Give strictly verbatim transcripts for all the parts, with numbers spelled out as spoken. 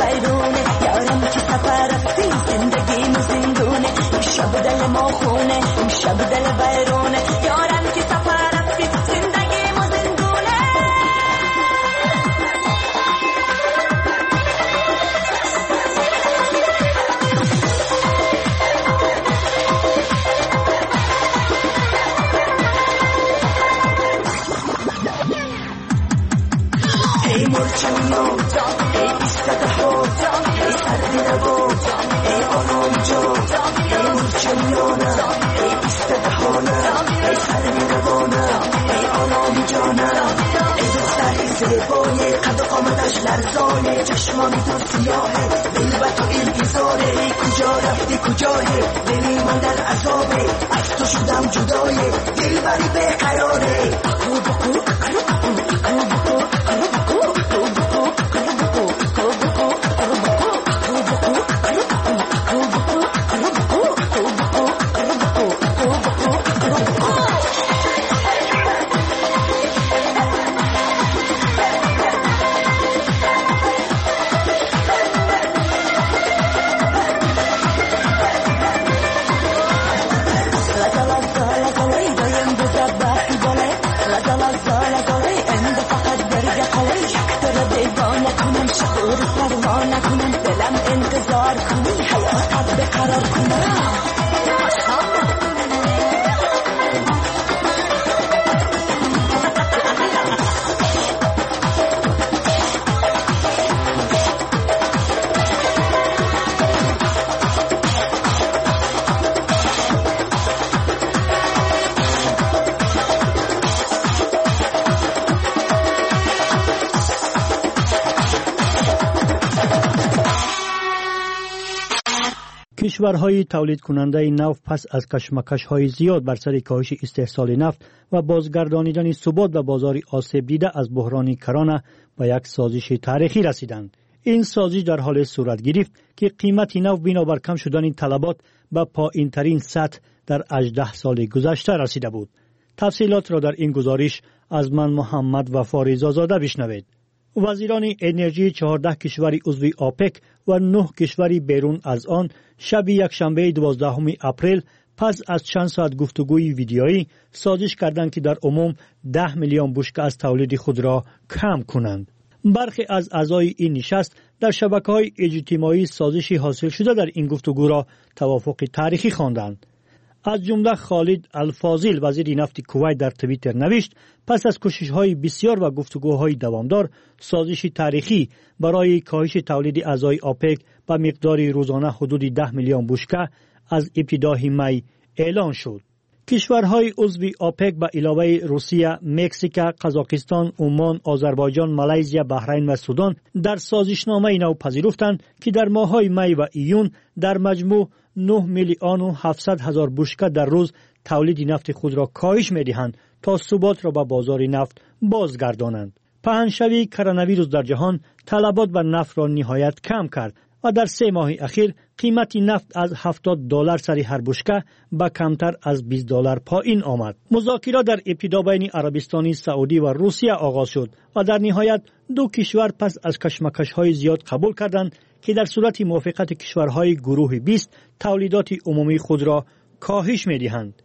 بیرونه یارم که سفر رفتی زندگی زندونه امشب دل ما خونه امشب دل بیرونه یارم که سفر رفتی زندگی زندونه ای مرچمو ای ایستاده ها ای سردی نبو ای آنام جو ای مرچمو ای ایستاده ها ای سردی نبو ای آنام جانا ای دختری زیبای قد و قامتش لرزانه چشمانی تو سیاهه دل به تو انتظاره ای کجا رفتی کجایی دلی من در عذابه از تو شدم جدایه دل بری بیقراره اکو بکو اکو بکو اکو بکو انتظار کنی حیاتت بقرار کنم کشورهای تولید کننده نفت پس از کشمکش‌های زیاد بر سر کاهش استحصال نفت و بازگردانیدن ثبات و بازار آسیب دیده از بحران کرونا به یک سازش تاریخی رسیدند. این سازش در حال صورت گرفت که قیمت نفت بنابر کم شدن طلبات به پایین‌ترین سطح در هجده سال گذشته رسیده بود. تفصیلات را در این گزارش از من محمد وفا رضازاده بشنوید. وزیران انرژی چهارده کشور عضو آپک و نه کشور بیرون از آن شب یکشنبه دوازدهم اپریل پس از چند ساعت گفتگوی ویدیویی سازش کردند که در عموم ده میلیون بشکه از تولید خود را کم کنند. برخی از اعضای این نشست در شبکه‌های اجتماعی سازشی حاصل شده در این گفتگو را توافق تاریخی خواندند. از جمله خالد الفاضل وزیر نفت کویت در توییتر نوشت پس از کوشش‌های بسیار و گفتگوهای دوامدار سازشی تاریخی برای کاهش تولید اعضای آپک به مقدار روزانه حدود ده میلیون بشکه از ابتدای می اعلان شد. کشورهای عضو آپک به علاوه روسیه، مکزیک، قزاقستان، عمان، آذربایجان، مالزی، بحرین و سودان در سازشنامه نو پذیرفتند که در ماه‌های می و ایون در مجموع نه میلیون و هفتصد هزار بشکه در روز تولید نفت خود را کاهش می‌دهند تا ثبات را به بازار نفت بازگردانند. پهنشوی کرونا ویروس در جهان طلبات به نفت را نهایت کم کرد و در سه ماه اخیر قیمت نفت از هفتاد دلار سر هر بشکه به کمتر از بیست دلار پایین آمد. مذاکرات در ابتدا بین عربستان سعودی و روسیه آغاز شد و در نهایت دو کشور پس از کشمکش‌های زیاد قبول کردند که در صورت موافقت کشورهای گروه بیست تولیدات عمومی خود را کاهش می‌دهند.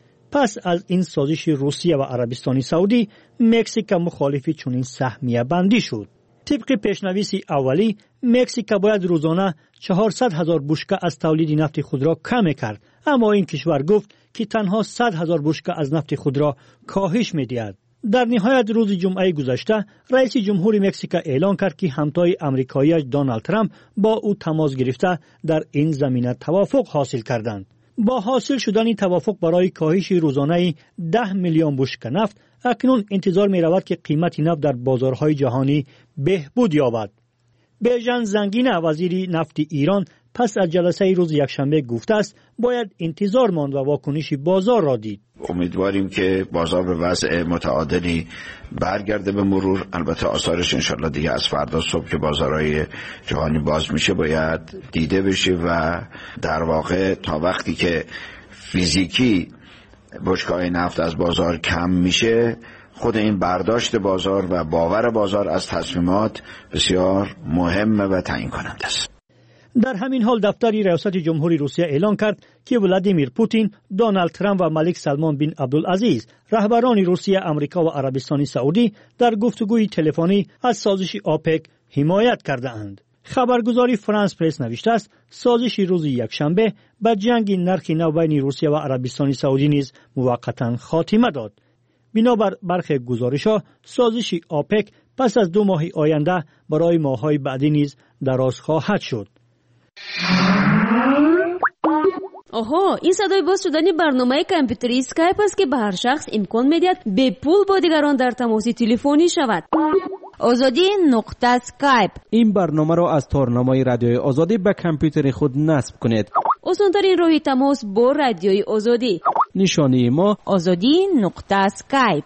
پس از این سازش روسیه و عربستان سعودی، مکزیک مخالف چنین سهمیه بندی شد. طبق پیشنویس اولی، مکزیک باید روزانه چهارصد هزار بشکه از تولید نفت خود را کم کرد، اما این کشور گفت که تنها صد هزار بشکه از نفت خود را کاهش می‌دهد. در نهایت روز جمعه گذشته رئیس جمهور مکزیک اعلان کرد که همتای آمریکایی دونالد ترامپ با او تماس گرفته در این زمینه توافق حاصل کردند. با حاصل شدن توافق برای کاهش روزانه ده میلیون بشکه نفت، اکنون انتظار می رود که قیمت نفت در بازارهای جهانی بهبود یابد. بیژن زنگینه وزیر نفت ایران پس از جلسه روز یکشنبه گفته است باید انتظار ماند و واکنش بازار را دید. امیدواریم که بازار به وضع متعادلی برگرده به مرور. البته آثارش انشالله دیگه از فردا صبح که بازارهای جهانی باز میشه باید دیده بشه و در واقع تا وقتی که فیزیکی بشکه‌های نفت از بازار کم میشه خود این برداشت بازار و باور بازار از تصمیمات بسیار مهمه و تعیین کننده است. در همین حال دفتر ریاست جمهوری روسیه اعلان کرد که ولادیمیر پوتین، دونالد ترامپ و ملک سلمان بن عبدالعزیز رهبران روسیه، آمریکا و عربستان سعودی در گفتگوی تلفنی از سازش آپک حمایت کرده اند. خبرگزاری فرانس پرس نوشته است سازش روز یکشنبه به جنگ نرخ نو بین روسیه و عربستان سعودی نیز موقتا خاتمه داد. بنابر برخی گزارش‌ها سازش آپک پس از دو ماه آینده برای ماه‌های بعدی نیز دراز خواهد شد. آها، این صدای باز شدن برنامه کامپیوتری اسکایپ است که به هر شخص امکان می‌دهد به پول با دیگران در تماس تلفنی شود. آزادی نقطه اسکایپ. این برنامه را از تارنمای رادیوی آزادی به کامپیوتر خود نصب کنید. آسان‌ترین راه تماس با رادیوی آزادی. نشانی ما آزادی نقطه اسکایپ.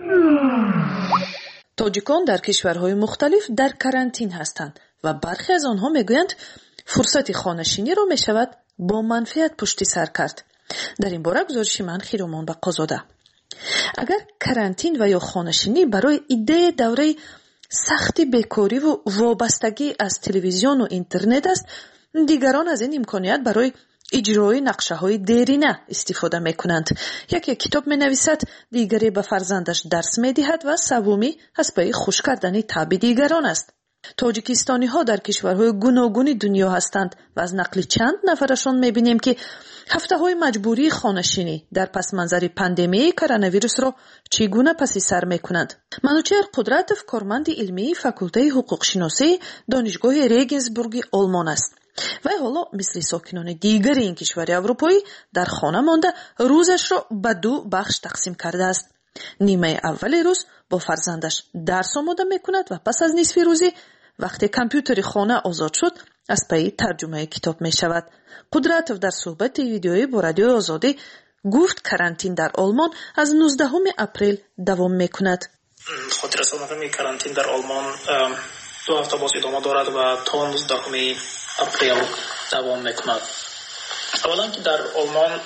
تاجیکان در کشورهای مختلف در کرانتین هستند و برخی از آنها میگویند فرصت خانه‌نشینی را میشود با منفعت پشت سر کرد. در این باره گزارش من خیرومان بقازاده. اگر کرانتین و یا خانه‌نشینی برای ایده دوره سختی بیکاری و وابستگی از تلویزیون و اینترنت است، دیگران از این امکانیت برای اجرای نقشه‌های دیرینه استفاده می‌کنند. یکی کتاب می‌نویسد، دیگری به فرزندش درس می‌دهد و سومی از پای خوش کردن تاب دیگران است. تاجیکستانی ها در کشورهای گوناگون دنیا هستند و از نقل چند نفرشان می‌بینیم که هفته های مجبوری خانه‌نشینی در پس منظر پاندمی کرونا ویروس را چگونه پس سر می‌کنند. منوچهر قدرتوف کارمند علمی فاکولته حقوق شناسی دانشگاه ریگنسبورگ آلمان است. و حالا مثل ساکنان دیگر این کشور اروپایی در خانه مانده روزش را به دو بخش تقسیم کرده است. نیمه اول روز با فرزندش درس آماده می‌کند و پس از نصف روزی وقتی کامپیوتر خانه آزاد شد از پی ترجمه کتاب می شود. قدرتوف در صحبت ویدیویی با رادیوی آزادی گفت کرانتین در آلمان از نوزدهم اپریل دوام می کند. خاطر رساندن کرانتین در آلمان دو هفته باز ادامه دارد و تا نوزدهم اپریل دوام می کند. اولا که در آلمان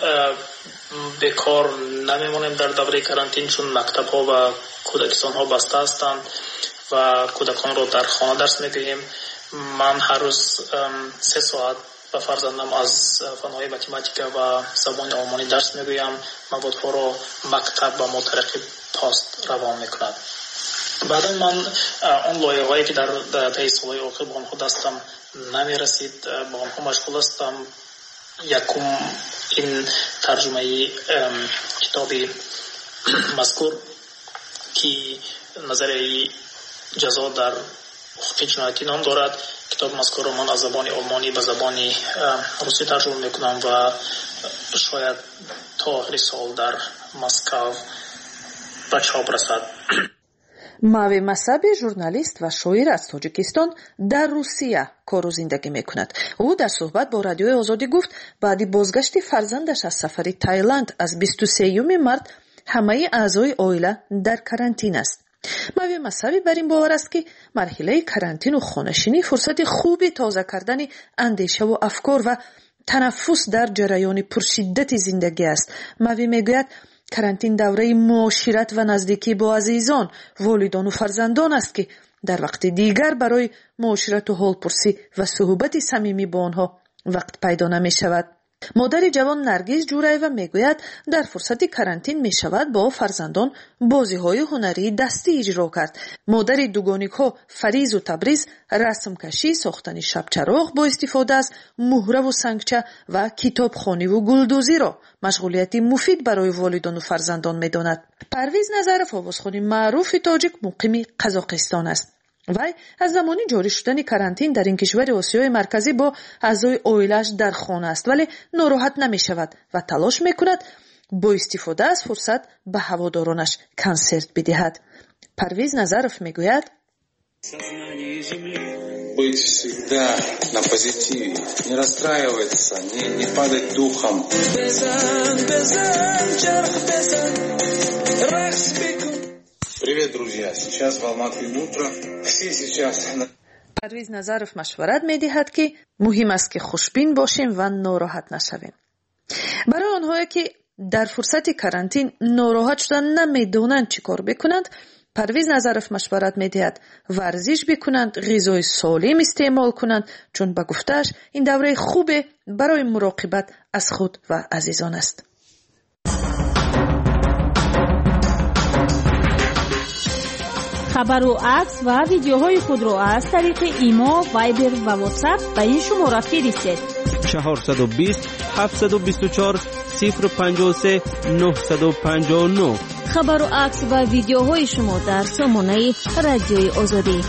بیکار نمیمونیم در دوره کرانتین، چون مکتب ها و کودکستان ها بسته هستند و کودکان رو در خانه درس میدهیم. من هر روز سه ساعت به فرزندم از فنهای متماتیک و زبان آلمانی درس میگویم. موادها رو مکتب و ما طریق پاست روان میکند. بعدا من اون لایحه هایی که در طی سالهای آخر با آنها دستم نمیرسید با آنها مشغول هستم. یکم این ترجمه کتابی مذکور که نظریه جزا در حقوق جنایتی نام دارد، کتاب مذکور رو من از زبان آلمانی به زبان روسی ترجمه میکنم و شاید تا آخر سال در مسکو به چاپ رسد. ماوی مصابی ژورنالیست و شاعر از تاجیکستان در روسیه کار و زندگی میکند. او در صحبت با رادیوی آزادی گفت بعد بازگشت فرزندش از سفر تایلند از بیست و سوم مارس همه اعضای عائله در کرانتین است. ماوی مصابی بر این باور است که مرحله کرانتین و خانه‌نشینی فرصت خوبی تازه کردن اندیشه و افکار و تنفس در جریان پرشدت زندگی است. ماوی میگوید کرانتین دوره معاشرت و نزدیکی با عزیزان، والدان و فرزندان است که در وقت دیگر برای معاشرت و حالپرسی و صحبت صمیمی با آنها وقت پیدا نمی شود. مادر جوان نرگس جورایوا میگوید در فرصت کرانتین می شود با فرزندان بازی های هنری دستی اجرا کرد. مادر دوگانیک ها فریز و تبریز رسم کشی، ساختن شب چراغ با استفاده از مهره و سنگچه و کتاب خوانی و گلدوزی را مشغولیتی مفید برای والدان و فرزندان می داند. پرویز نظرف آوازخوان معروف تاجیک مقیم قزاقستان است. وی از زمانی جاری شدن کرانتین در این کشور آسیای مرکزی با اعضای عائله‌اش در خانه است، ولی ناراحت نمی شود و تلاش می کند با استفاده از فرصت به هوادارانش کنسرت بدهد. پرویز نظرف می گوید быть всегда на позитиве, не расстраиваться, не, не падать духом. Привет, друзья. Сейчас в Алматы утро. Все сейчас. پرویز نظرف مشورت می‌دهد که مهم است که خوشبین باشیم و ناراحت نشویم. برای آنهایی که در فرصت کرانتین ناراحت شدن نمیدونند چی کار بکنند، پرویز نظرف مشورت میدهد ورزش بکنند، غذای سالم استعمال کنند، چون به گفته‌اش این دوره خوبه برای مراقبت از خود و عزیزان است. خبر و عکس و ویدیوهای خود را از طریق ایما، وایبر و واتساپ به این شماره فرستید: چهارصد و بیست هفتصد و بیست و چهار صفر پنجاه و سه نهصد و پنجاه و نه. خبر و عکس و ویدیوهای شما در سامانه رادیوی آزادی.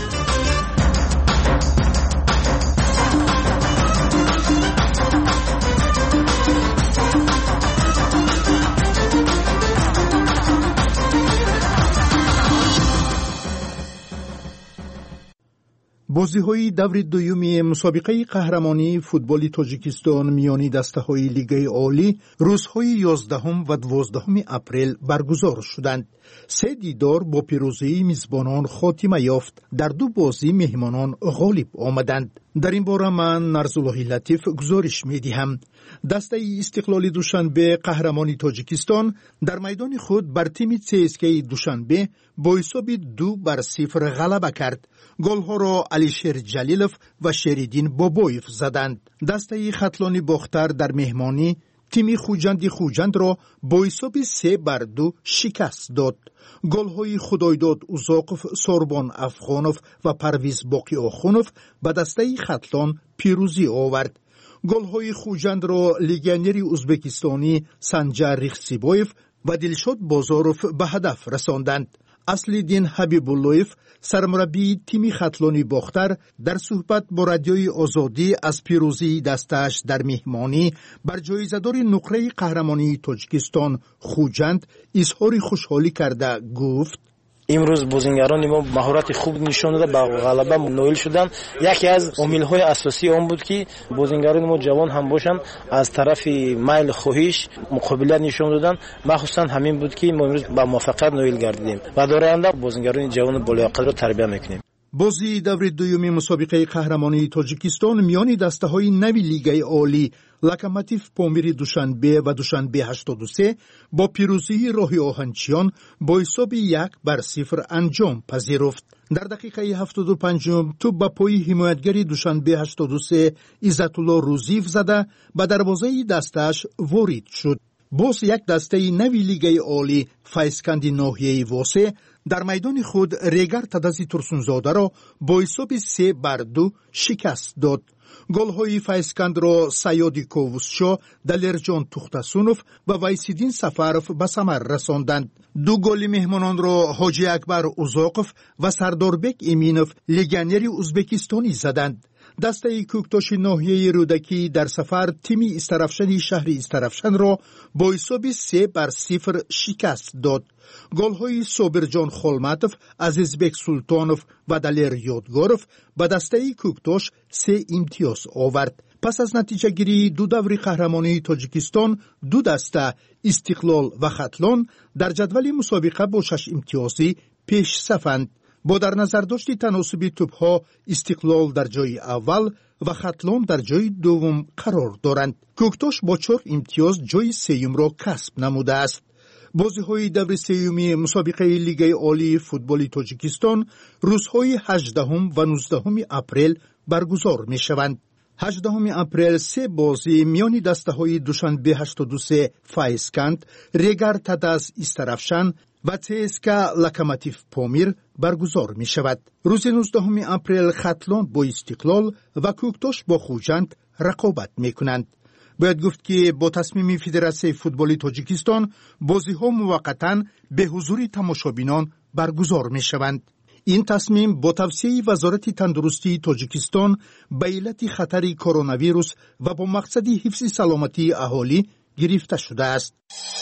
بازی‌های دور دوم مسابقه قهرمانی فوتبال تاجیکستان میانی دسته‌های لیگ عالی روزهای یازدهم و دوازدهم اپریل برگزار شدند. سه دیدار با پیروزی میزبانان خاتمه یافت. در دو بازی مهمانان غالب آمدند. در این باره من نرزالله لطیف گزارش می‌دهم. دسته استقلال دوشنبه قهرمانی تاجیکستان در میدان خود بر تیم سی اس کی دوشنبه با حساب دو بر صفر غلبه کرد. گل‌ها را علیشیر جلیلوف و شریدین بابایف زدند. دسته خطلانی باختر در مهمانی تیم خوجند خوجند را با حساب سه بر دو شکست داد. گل‌های خدایداد اوزاقوف، سوربان افغانوف و پرویز باقی آخونوف به دسته خطلان پیروزی آورد. گل‌های خوجند را لیگیونر ازبکستانی سنجر ریخسیبایف و دلشاد بازاروف به هدف رساندند. اصلیدین حبیب‌اللهیف سرمربی تیم خطلانی باختر در صحبت با رادیوی آزادی از پیروزی دستش در مهمانی بر جایزه‌دار نقره قهرمانی تاجیکستان خوجند اظهار خوشحالی کرده گفت: امروز بازیگران ما مهارت خوب نشون دادند، با غلبه نائل شدند. یکی از عامل‌های اساسی آن بود که بازیگران ما جوان هم باشند، از طرف میل خواهش مقابله نشون دادند. مخصوصا همین بود که ما امروز با موفقیت نائل گردیدیم و در آینده بازیگران جوان بالیاقت را تربیت می‌کنیم. بازی دور دوم مسابقه قهرمانی تاجیکستان میان دسته‌های نوی لیگ عالی لوکوموتیو پامیر دوشنبه و دوشنبه هشتاد و سه با پیروزی راهی آهنچیان با حساب یک بر صفر انجام پذیرفت. در دقیقه هفتاد و پنجم توپ به پای حمایتگر دوشنبه هشتاد و سه عزت‌الله روزیف زده به دروازه دستش وارد شد. باز یک دسته نوی لیگ عالی فایسکند ناحیه واسه در میدان خود ریگر تدازی ترسونزاده را با حساب سه بر دو شکست داد. گل‌های فایسکند را سیادی کووسشا، دلرجان توختسونوف و ویسیدین سفروف به ثمر رساندند. دو گل مهمانان را حاجی اکبر اوزاقوف و سرداربک امینوف لیگیونر ازبکستانی زدند. دسته کوکتاش ناحیه رودکی در سفر تیم استرافشن شهر استرافشن را با حساب سه بر صفر شکست داد. گل‌های صابرجان خولمتوف، عزیزبک سلطانوف و دلیر یادگاروف به دسته کوکتاش سه امتیاز آورد. پس از نتیجه گیری دو دور قهرمانی تاجیکستان دو دسته استقلال و خطلان در جدول مسابقه با شش امتیازی پیش صفند. با در نظر داشت تناسب توپ‌ها استقلال در جای اول و خطلان در جای دوم قرار دارند. کوکتاش با چهار امتیاز جای سوم را کسب نموده است. بازی‌های دور سوم مسابقه لیگ عالی فوتبال تاجیکستان روزهای هجدهم و نوزدهم اپریل برگزار می‌شوند. هجدهم اپریل سه بازی میان دسته‌های دوشنبه هشتاد و سه فایسکند، ریگر تداز استرافشن و تسکا لوکوموتیو پامیر برگزار می شود. روز نوزدهم اپریل خطلان با استقلال و کوکتاش با خوجند رقابت می کنند. باید گفت که با تصمیم فدراسیون فوتبال تاجیکستان بازی ها موقتا به حضور تماشابینان برگزار می شوند. این تصمیم با توصیه وزارت تندرستی تاجیکستان به علت خطر کرونا ویروس و با مقصد حفظ سلامتی اهالی گرفته شده است.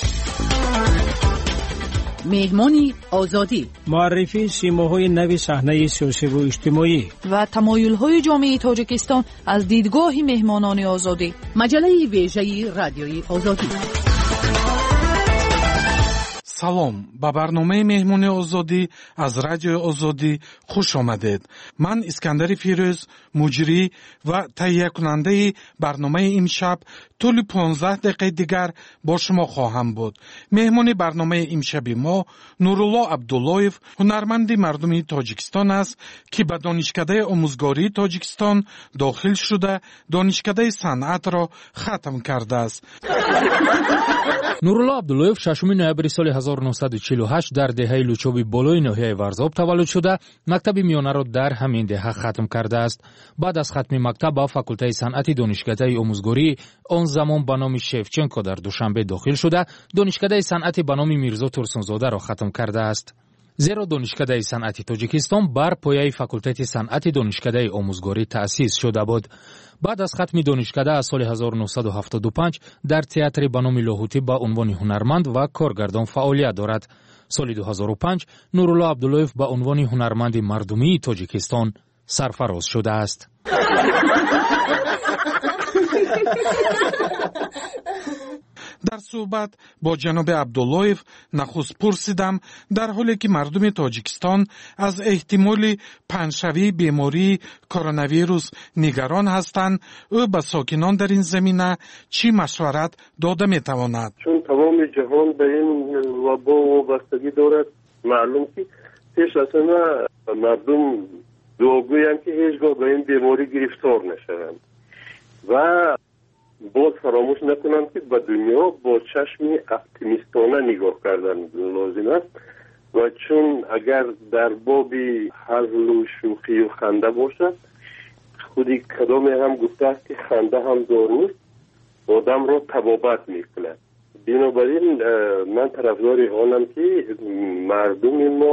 مهمانی آزادی، معرفی سیماهای نوی صحنه سیاسی و اجتماعی و تمایل‌های جامعه تاجیکستان از دیدگاه مهمانان آزادی. مجله ویژه رادیوی آزادی. салом, ба барномаи меҳмони озодӣ аз радиои озодӣ хуш омадед. ман Искандари Фирӯз, муҷрӣ ва таҳиякунандаи барномаи имшаб тӯли понздаҳ дақиқаи дигар бо шумо хоҳам буд. меҳмони барномаи имшаби мо Нурулло Абдуллоев, ҳунарманди мардуми Тоҷикистон аст, ки ба донишкадаи омӯзгории Тоҷикистон дохил шуда, донишкадаи санъатро хатм кардааст. Нурулло Абдуллоев шашуми ноябри соли ҳазору нуҳсаду чилу ҳашт дар деҳаи Лучоби болои ноҳияи Варзоб таваллуд шуда, мактаби миёнаро дар ҳамин деҳа хатм кардааст. баъд аз хатми мактаб ба факултаи санъати донишкадаи омӯзгории он замон ба номи Шевченко дар Душанбе дохил шуда, донишкадаи санъати ба номи Мирзо Турсунзодаро хатм кардааст. зеро донишкадаи санъати Тоҷикистон бар пояи факултати санъати донишкадаи омӯзгорӣ таъсис шуда буд. баъд аз хатми донишкада аз соли ҳазору нуҳсаду ҳафтоду панҷ дар театри ба номи Лоҳутӣ ба унвони ҳунарманд ва коргардон фаъолият дорад. соли ду ҳазору панҷ Нурулло Абдуллоев ба унвони ҳунарманди мардумии Тоҷикистон сарфароз шудааст. дар суҳбат бо ҷаноби Абдуллоев нахуст пурсидам, дар ҳоле ки мардуми Тоҷикистон аз эҳтимоли паҳншавии бемории коронавирус нигарон ҳастанд, ӯ ба сокинон дар ин замина чӣ машварат дода метавонад? чун тамоми ҷаҳон ба ин вабо вобастагӣ дорад, маълум ки пеш аз ҳама мардум дуогӯянд ки ҳеҷ гоҳ ба ин беморӣ гирифтор нашаванд ва боз фаромӯш накунанд ки ба дунё бо чашми оптимистона нигоҳ кардан лозим аст ва чун агар дар боби ҳазлу шӯхию ханда бошад, худи кадоме ҳам гуфтааст ки ханда ҳам зор нест, одамро табобат мекунад. бинобар ин ман тарафдори онам ки мардуми мо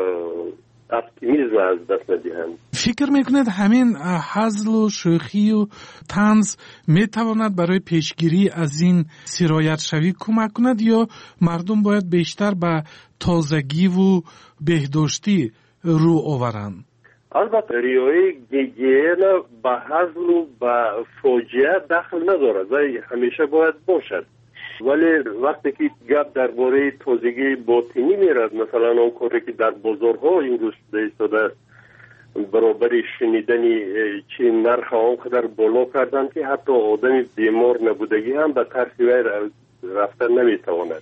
оптимизм аз даст надиҳанд. фикр мекунед ҳамин ҳазлу шӯхию танз метавонад барои пешгирӣ аз ин сироятшавӣ кӯмак кунад ё мардум бояд бештар ба тозагиву беҳдоштӣ рӯ оваранд? албатта риояи гигиена ба ҳазлу ба фоҷиа дахл надорад ва ҳамеша бояд бошад. вале вақте ки гап дар бораи тозагии ботинӣ мерад, масалан он коре ки дар бозорҳо имрӯз шуда истодааст, баробари шунидани чи нарха он қадар боло карданд ки ҳатто одами бемор набудагӣ ҳам ба тарси вай рафтан наметавонад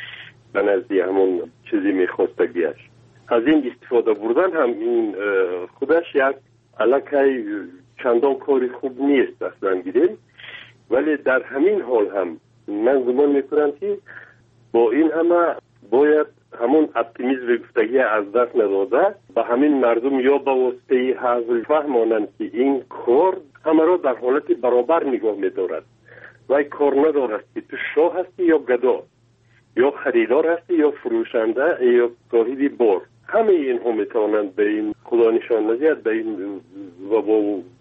ба назди ҳамон чизи мехостагиаш. аз ин истифода бурдан ҳам ин худаш як аллакай чандон кори хуб нест аслан гирем, вале дар ҳамин ҳол ҳам من گمان میکنم که با این همه باید همون اپتیمیزم گفتگی از دست نداده به همین مردم یا با واسطه حاصل فهمانند که این کار همه را در حالت برابر نگاه می‌دارد و این کار ندارد که تو شاه هستی یا گدا یا خریدار هستی یا فروشنده یا صاحب بار. همه اینها میتوانند به این خدا نشان ندهد به این وبا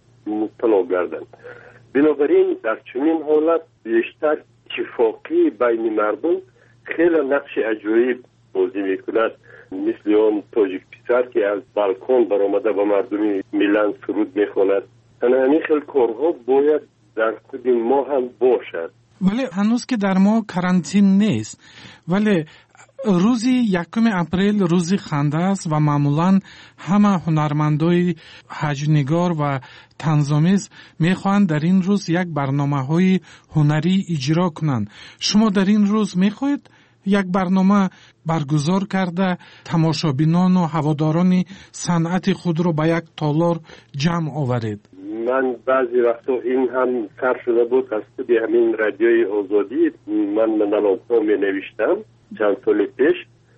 مبتلا گردند. بنابراین در چنین حالت بیشتر اتفاقی بین مردم خیلی نقش عجیب بازی میکند، مثل اون تاجیک پسر که از بالکن برآمده با مردمی میلان سرود میخواند. همین خیلی کارها باید در خود ما هم باشد. ولی هنوز که در ما کرانتین نیست، ولی روزی یکم اپریل روزی خنده است و معمولا همه هنرمندای حجنگار و طنزآمیز میخواهند در این روز یک برنامه‌های هنری اجرا کنند. شما در این روز میخواهید یک برنامه برگزار کرده تماشابینان و هواداران صنعت خود رو به یک تالار جمع آورید؟ من بعضی وقتا این هم سر شده بود از خود همین رادیوی آزادی من منالات‌ها می نوشتم چند سال پیش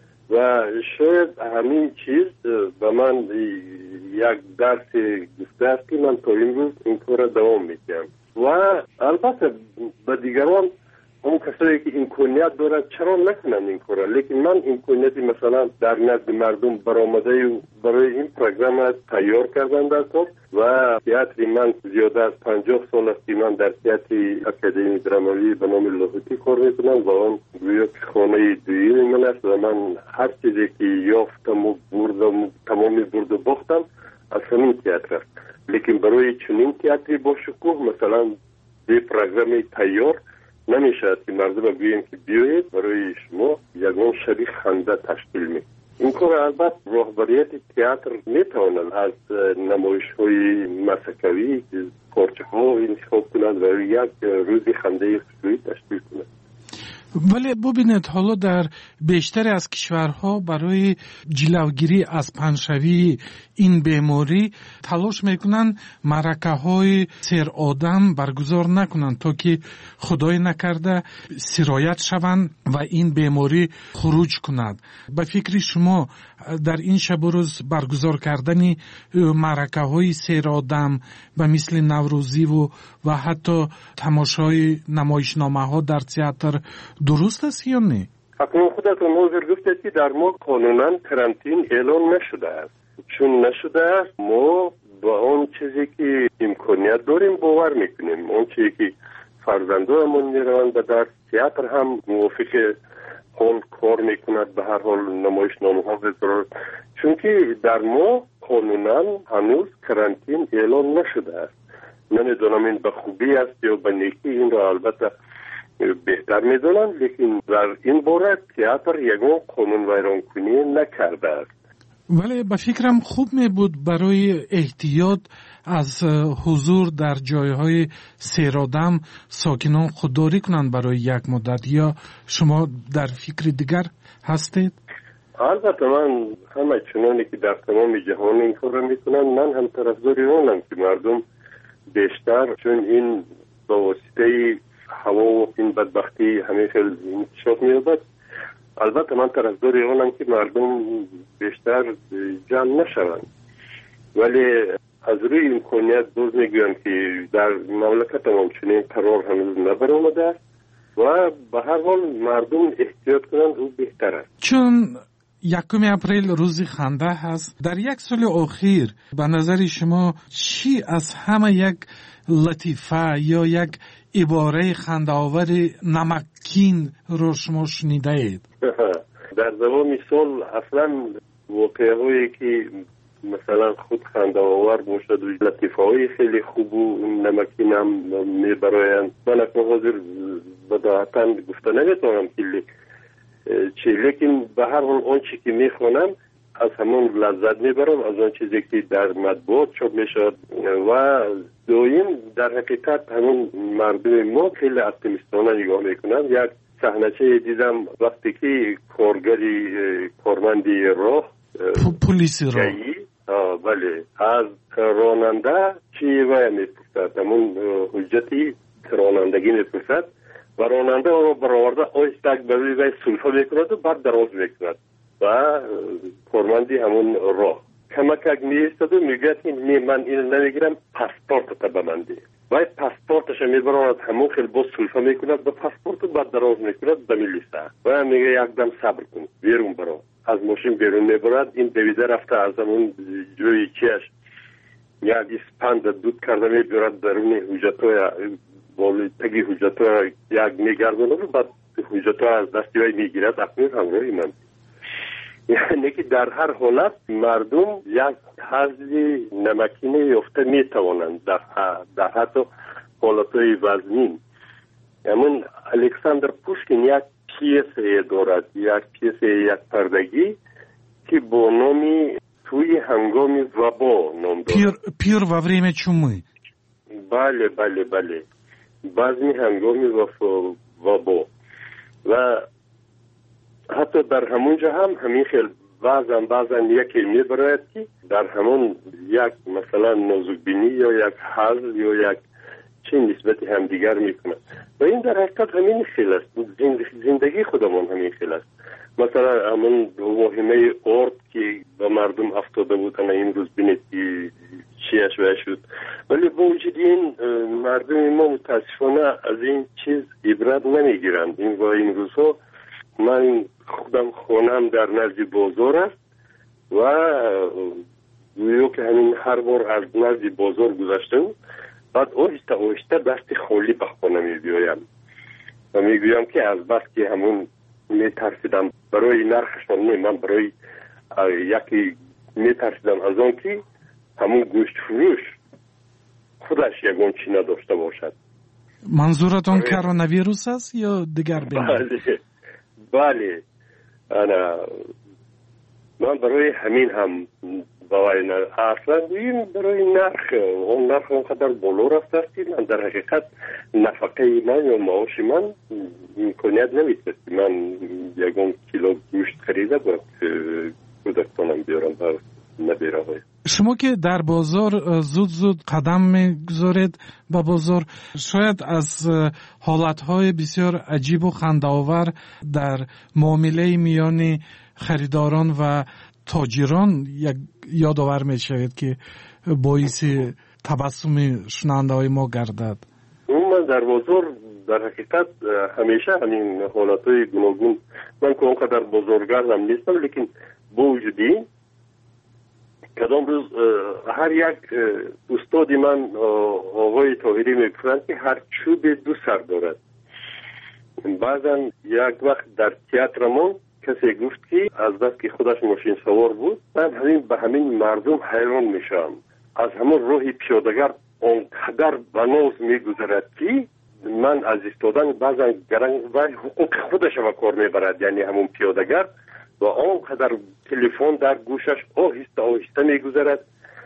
و شاید همین چیز به من یک درس گفته است که من تا این روز این کار را دوام میکنم و البته به دیگران اون کسایی که امکانیت دارد چرا نکنن این کار را، لیکن من امکانیتی مثلا در نزد مردم برآمده برای این پروگرام تیار کردن در کار و تئاتر من زیاده از پنجاه سال است که من در تئاتر اکادمی درامایی به نام لاهوتی کار میکنم و آن گویا که خانه دویی من است و من هر چیزی که یافتم و بردم تمامی برد و باختم از همین تئاتر است. لیکن برای چنین تئاتری با شکوه مثلا به پروگرام تیار نمیشه که مردم بگوییم که بیایید برای شما یگان شبیه خنده تشکیل می. این کار البته رهبریت تئاتر میتواند از نمایش های مسکوی پارچه ها انتخاب کند و یک روزی خنده خصوصی تشکیل کند. ولی ببینید حالا در بیشتر از کشورها برای جلوگیری از پنشوی این بیماری تلاش میکنن معرکه های سیر آدم برگزار نکنن تا که خدای نکرده سرایت شوند و این بیماری خروج کند. به فکر شما در این شب و روز برگزار کردن معرکه های سیر آدم به مثل نوروزی و و حتی تماشای نمایشنامه ها در تئاتر درست است یا نه؟ اکنون خودتون حاضر گفتید که در ما قانونا کرانتین اعلان نشده است. چون نشده است ما با اون چیزی که امکانیت داریم باور میکنیم. اون چیزی که فرزندانمون میروند در تئاتر هم موافق اون کار میکند. به هر حال نمایشنامه ها بذارد. چون که در ما قانونا هنوز کرانتین اعلان نشده است. نمیدونم این به خوبی است یا به نیکی، این را البته بهتر میدونم، لیکن در این باره تئاتر یگان قانون ویران کنی نکرده است. ولی به فکرم خوب می بود برای احتیاط از حضور در جایهای سیرآدم ساکنان خودداری کنند برای یک مدت، یا شما در فکر دیگر هستید؟ البته من همه چنانی که در تمام جهان این کار میکنن، من هم طرفدار اونم که مردم بیشتر، چون این با واسطه هوا و این بدبختی همه خیلی انتشار می‌یابد، البته من طرفدار اونم که مردم بیشتر جمع نشوند. ولی از روی امکانیت دوز میگویم که در مملکت ما چنین قرار هنوز نبرآمده و به هر حال مردم احتیاط کنند او بهتر است. چون یکم اپریل روز خنده هست، در یک سال اخیر به نظر شما چی از همه یک لطیفه یا یک عباره خنده آور نمکین رو شما شنیده اید؟ در زمان سال اصلا واقعه هایی که مثلا خود خنده آور باشد و لطیفه های خیلی خوب و نمکین هم میبرایند. من اکنون حاضر بداهتا گفته نمیتونم که چی، لیکن به هر حال اون چی که میخونم از همون لذت میبرم، از اون چیزی که در مطبوعات چاپ میشد. و دویم در حقیقت همون مردم ما خیلی اپتیمیستانه نگاه میکنن. یک صحنه دیدم وقتی که کارگری کارمندی راه پلیسی راه بله از راننده چی وای میپرسد، همون حجتی رانندگی میپرسد و راننده رو برآورده آیستک بروی وی سلفه میکند و بعد دراز میکند و کارمندی همون راه کمک میایستد و میگه که من اینو نمیگیرم، پاسپورت تا به من ده. و پاسپورتش میبراند همون خیلی باز سلفه میکند به پاسپورت و بعد دراز میکند به میلیسه و میگه یکدم صبر کن بیرون برو. از ماشین بیرون میبرد، این دویده رفته از همون جوی چیش یک اسپند دود کرده میبرد درون حجتای بالی تگی حجتای یک میگردونه و بعد حجتای از دستی وی میگیرد. اکنون همراهی من یعنی که در هر حالت مردم یک حضی نمکینه یافته میتوانند در, در حتی حالتهای وزنین. همون الکساندر پوشکین یک پیسه دارد، یک پیسه یک پردگی که با نامی توی هنگام وبا نام دارد. پیر, پیر و وریم چومی. بله بله بله بعضی هنگام وبا و حتی در همونجا هم همین خیلی بعضن بعضن یکی میبراید که در همون یک مثلا نازکبینی یا یک حل یا یک چه نسبت هم دیگر میکنه و این در حقیقت همین خیلی است. زندگی خودمون همین خیلی است. مثلا همون واهمه ارد که به مردم افتاده بودن این روز بینید که چیش وی شد، ولی با وجود این مردم ما متاسفانه از این چیز عبرت نمیگیرند. این و این روزها من خودم خونم در نزد بازار است و گویو که همین هر بار از نزد بازار گذاشتم بعد آهسته آهسته دست خالی به خانه می بیایم و می گویم که از بس که همون می ترسیدم برای نرخشان نه، من برای یکی می ترسیدم از آن که همون گوشت فروش خودش یکون چی نداشته باشد. منظورتون کرونا ویروس است یا دیگر بیماری؟ بله بله انا من برای همین هم باید اصلا دویم برای نرخ اون نرخ اونقدر بالا رفته است که من در حقیقت نفقه من یا معاش من امکانیت نمیده من یکون کیلو گوشت خریده باید کودکانم بیارم و نبیرم. شما که در بازار زود زود قدم میگذارید با بازار، شاید از حالتهای بسیار عجیب و خنده‌آور در معامله میان خریداران و تاجران یک یادآور میشود که باعث تبسم شنونده های ما گردد. من در بازار در حقیقت همیشه همین حالتهای گوناگون، من که اونقدر بازارگردم نیستم، لیکن با وجودی کدام روز هر یک استادی من آقای طاهری میگفتند که هر چوب دو سر دارد. بعضا یک وقت در تئاترمون کسی گفت که از بس که خودش ماشین سوار بود، من همین به همین مردم حیران میشم، از همون راه پیاده‌گر اونقدر بناز میگذرد که من از ایستادن بعضا گرنگ و حقوق خودش به کار میبرد، یعنی همون پیاده‌گر و آنقدر تلفن در گوشش آهسته آهسته میگذرد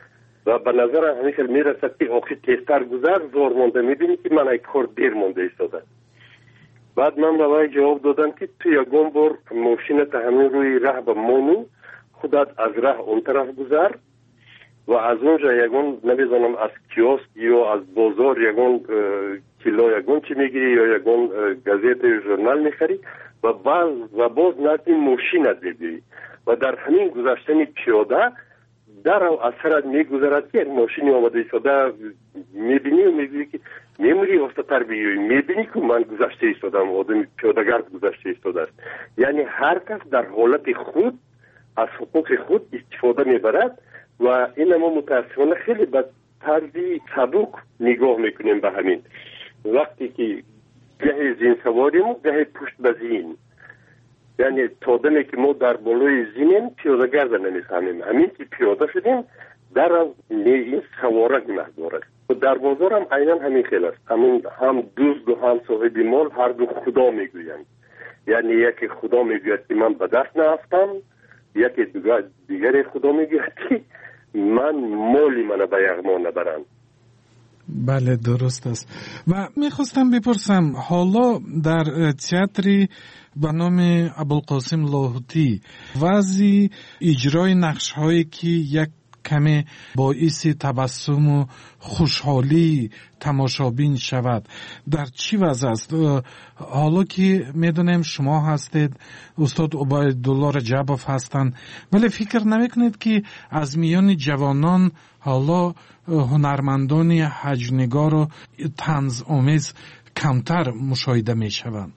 و به نظر همیشه میرسد که آخی تیزتر گذر زور مونده، میبینی که من ای کار دیر مونده ایستاده. بعد من به وی جواب دادم که تو یکون بار ماشینت همین روی راه به مونو خودت از راه اون طرف گذر و از اونجا یکون نمیدونم از کیوسک یا از بازار یکون کیلو یکون چی میگیری یا یکون گازیت یا ژورنال میخری و باز و باز نتی ماشینت بگیری و در همین گذشتن پیاده در او اثرت میگذرد که ماشینی آمده ایستاده میبینی و میبینی که میموری وسطتر بیایی، میبینی که من گذشته ایستادم، آدم پیاده‌گرد گذشته ایستاده است. یعنی هر کس در حالت خود از حقوق خود استفاده میبرد و این ما متاسفانه خیلی به طرزی سبک نگاه میکنیم به همین. وقتی که گه زین سواریم و گه پشت به زین، یعنی تا دمی که ما در بالای زینیم پیاده‌گرد نمیفهمیم، همین که پیاده شدیم در این سواره گناهگار است. و در بازار هم عیناً همین خیلی است، همین هم دوست و هم صاحب مال هر دو خدا میگویند، یعنی یکی خدا میگوید که من به دست نرفتم، یکی دیگر خدا میگوید که من مالی من به یغما نبرند. بله درست است. و میخواستم بپرسم حالا در تئاتری به نام ابوالقاسم لاهوتی وضع اجرای نقش هایی که یک کمی باعث تبسم و خوشحالی تماشابین شود در چی وضع است؟ حالا که میدونیم شما هستید، استاد عبیدالله رجبوف هستند، ولی فکر نمیکنید که از میان جوانان حالا هنرمندان هجونگار و طنز آمیز کمتر مشاهده میشوند؟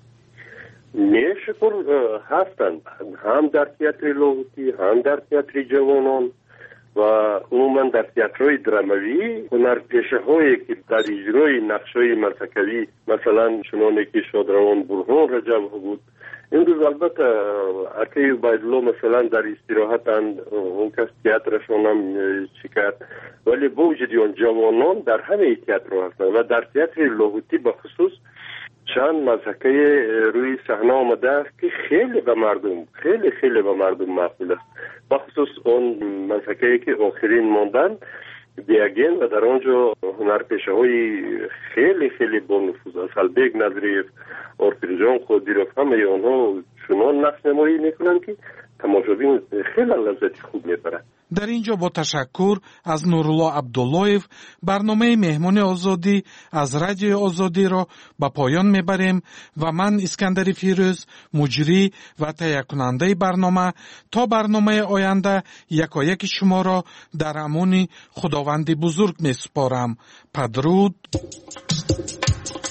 نه شکر هستند، هم در تئاتر لاهوتی هم در تئاتر جوانان و عموما در تئاترهای دراموی هنرپیشه هایی که در اجرای نقشای مسکوی مثلا چنانه که شادروان برهان رجب بود، این روز البته اکی عبیدالله مثلا در استراحتند، اون کس تئاترشون هم شکرد، ولی با وجود اون جوانان در همه تئاتر هستند و در تئاتر لاهوتی بخصوص چند مسکه روی صحنه آمده است که خیلی به مردم خیلی خیلی به مردم مقبول است، بخصوص اون مسکه که آخرین ماندن دیگین و در آنجا هنرپیشه های خیلی خیلی با نفوذ است، البیگ نظریف، آرپیرجان خودیروف، همه آنها چنان نقش نمایی میکنند که تماشابین خیلی لذت خوب میبرند. در اینجا با تشکر از نورالله عبداللهیف برنامه مهمان آزادی از رادیو آزادی را به پایان میبریم و من اسکندر فیروز مجری و تهیه کننده برنامه تا برنامه آینده یکایک شما را در امان خداوند بزرگ میسپارم. پدرود.